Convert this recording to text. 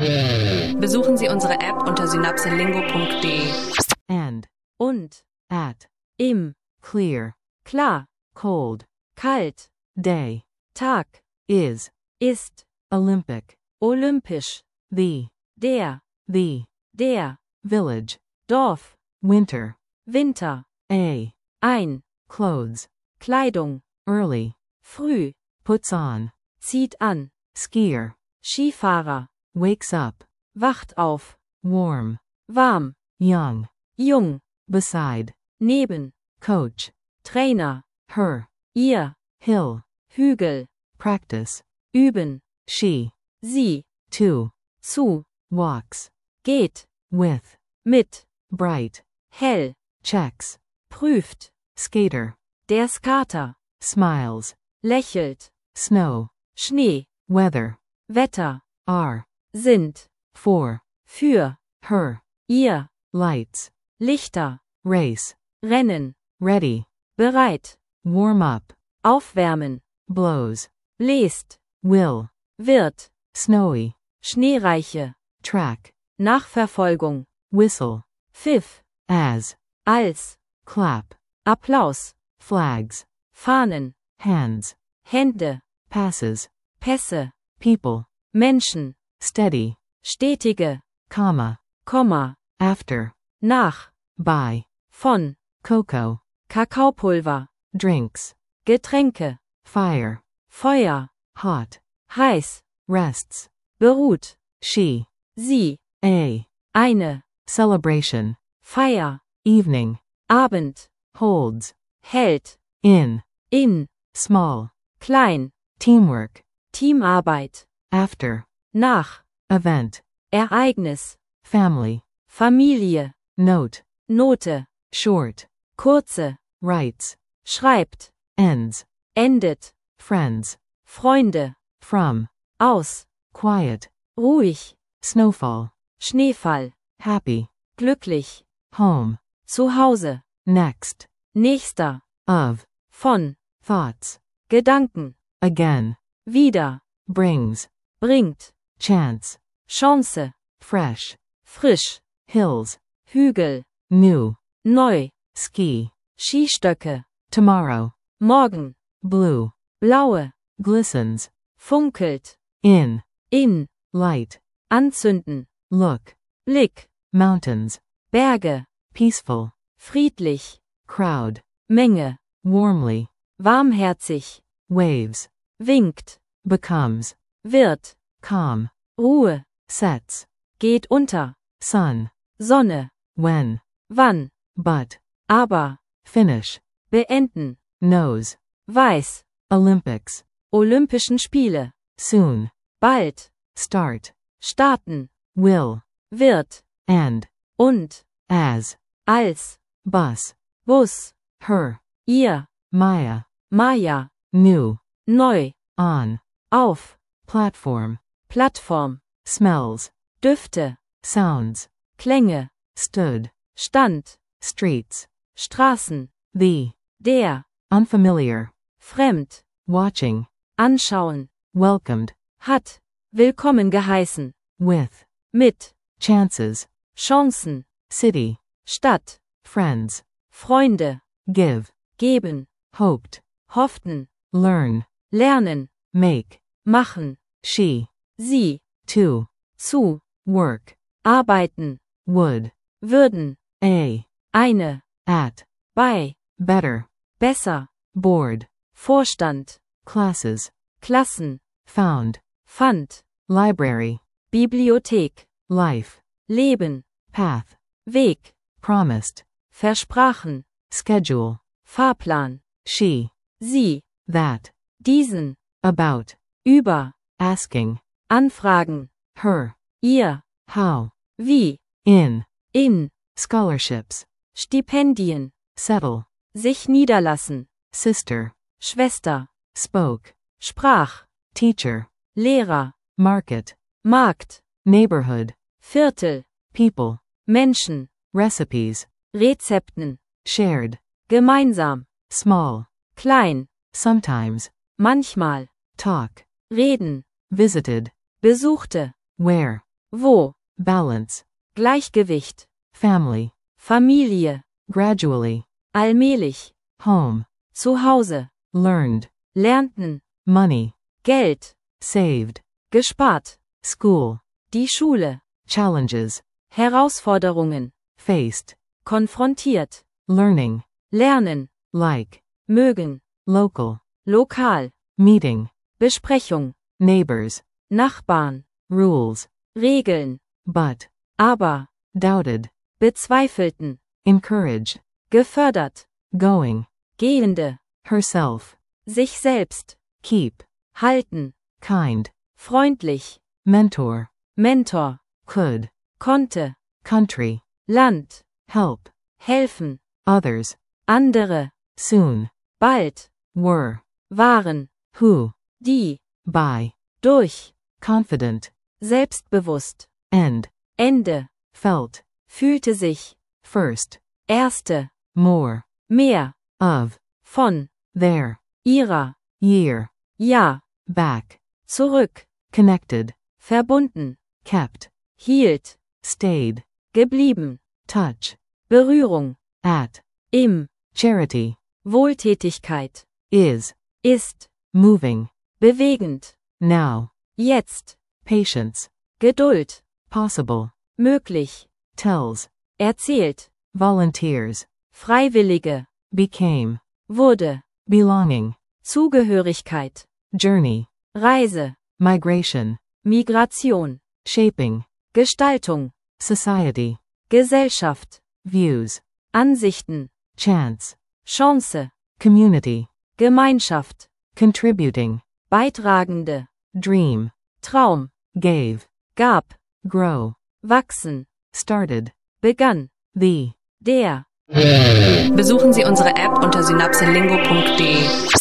Besuchen Sie unsere App unter synapselingo.de. And. Und. At. Im. Clear. Klar. Cold. Kalt. Day. Tag. Is. Ist. Olympic. Olympisch. The. Der. The. Der. Village. Dorf. Winter. Winter. A. Ein. Clothes. Kleidung. Early. Früh. Puts on. Zieht an. Skier. Skifahrer. Wakes up. Wacht auf. Warm. Warm. Young. Jung. Beside. Neben. Coach. Trainer. Her. Ihr. Hill. Hügel. Practice. Üben. She. Sie. To. Zu. Walks. Geht. With. Mit. Bright. Hell. Checks. Prüft. Skater. Der Skater. Smiles. Lächelt. Snow. Schnee. Weather. Wetter. Are. Sind. For. Für. Her. Ihr. Lights. Lichter. Race. Rennen. Ready. Bereit. Warm up. Aufwärmen. Blows. Bläst. Will. Wird. Snowy. Schneereiche. Track. Nachverfolgung. Whistle. Pfiff. As. Als. Clap. Applaus. Flags. Fahnen. Hands. Hände. Passes. Pässe. People. Menschen. Steady. Stetige. Comma. Komma. After. Nach. By. Von. Cocoa. Kakaopulver. Drinks. Getränke. Fire. Feuer. Hot. Heiß. Rests. Beruht. She. Sie. A. Eine. Celebration. Feier. Evening. Abend. Holds. Hält. In. In. Small. Klein. Teamwork. Teamarbeit. After. Nach. Event. Ereignis. Family. Familie. Note. Note. Short. Kurze. Writes. Schreibt. Ends. Endet. Friends. Freunde. From. Aus. Quiet. Ruhig. Snowfall. Schneefall. Happy. Glücklich. Home. Zu Hause. Next. Nächster. Of. Von. Thoughts. Gedanken. Again. Wieder. Brings. Bringt. Chance. Chance. Fresh. Frisch. Hills. Hügel. New. Neu. Ski. Skistöcke. Tomorrow. Morgen. Blue. Blaue. Glistens. Funkelt. In. In. Light. Anzünden. Look. Blick. Mountains. Berge. Peaceful. Friedlich. Crowd. Menge. Warmly. Warmherzig. Waves. Winkt. Becomes. Wird. Calm. Ruhe. Sets. Geht unter. Sun. Sonne. When. Wann. But. Aber. Finish. Beenden. Knows. Weiß. Olympics. Olympischen Spiele. Soon. Bald. Start. Starten. Will. Wird. And. Und. As. Als. Bus. Bus. Her. Ihr. Maya. Maya. New. Neu. On. Auf. Platform. Plattform. Smells. Düfte. Sounds. Klänge. Stood. Stand. Streets. Straßen. The. Der. Unfamiliar. Fremd. Watching. Anschauen. Welcomed. Hat. Willkommen geheißen. With. Mit. Chances. Chancen. City. Stadt. Friends. Freunde. Give. Geben. Hoped. Hofften. Learn. Lernen. Make. Machen. She. Sie. To. Zu. Work. Arbeiten. Would. Würden. A. Eine. At. Bei. Better. Besser. Board. Vorstand. Classes. Klassen. Found. Fand. Library. Bibliothek. Life. Leben. Path. Weg. Promised. Versprachen. Schedule. Fahrplan. She. Sie. That. Diesen. About. Über. Asking. Anfragen. Her. Ihr. How. Wie. In. In. Scholarships. Stipendien. Settle. Sich niederlassen. Sister. Schwester. Spoke. Sprach. Teacher. Lehrer. Market. Markt. Neighborhood. Viertel. People. Menschen. Recipes. Rezepten. Shared. Gemeinsam. Small. Klein. Sometimes. Manchmal. Talk. Reden. Visited. Besuchte. Where. Wo. balance, Gleichgewicht. family, Familie. gradually, Allmählich. home, Zu Hause. learned, Lernten. money, Geld. saved, Gespart. school, Die Schule. challenges, Herausforderungen. faced, Konfrontiert. learning, Lernen. like, Mögen. local, Lokal. meeting, Besprechung. neighbors, Nachbarn. rules, Regeln. but, Aber. doubted, Bezweifelten. encouraged, Gefördert. going, Gehende. herself, Sich selbst. keep, Halten. kind, Freundlich. mentor, Mentor. could, Konnte. country, Land. help, Helfen. others, Andere. soon, Bald. were, Waren. who, Die. by, Durch. confident, Selbstbewusst. end, Ende. felt, Fühlte sich. first, Erste. more, Mehr. of, Von. there, Ihrer. year, Ja. back, Zurück. connected, Verbunden. kept, Hielt. stayed, Geblieben. touch, Berührung. at, Im. charity, Wohltätigkeit. is, Ist. moving, Bewegend. now, Jetzt. patience, Geduld. possible, Möglich. tells, Erzählt. volunteers, Freiwillige. became, Wurde. belonging, Zugehörigkeit. journey, Reise. migration, Migration. shaping, Gestaltung. society, Gesellschaft. views, Ansichten. chance, Chance. community, Gemeinschaft. contributing, Beitragende. dream, Traum. gave, Gab. grow, Wachsen. started, Begann. the, Der. Besuchen Sie unsere App unter synapselingo.de.